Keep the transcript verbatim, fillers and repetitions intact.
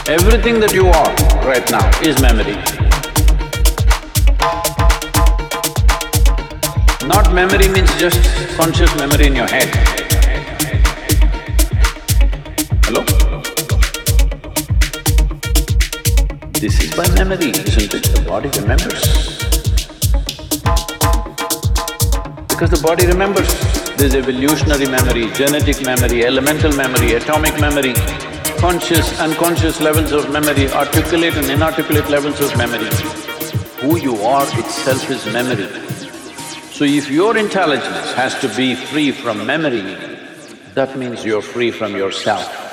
Everything that you are right now is memory. Not memory means just conscious memory in your head. Hello? This is by memory, isn't it? The body remembers. Because the body remembers. There's evolutionary memory, genetic memory, elemental memory, atomic memory, conscious, unconscious levels of memory, articulate and inarticulate levels of memory. Who you are itself is memory. So if your intelligence has to be free from memory, that means you're free from yourself.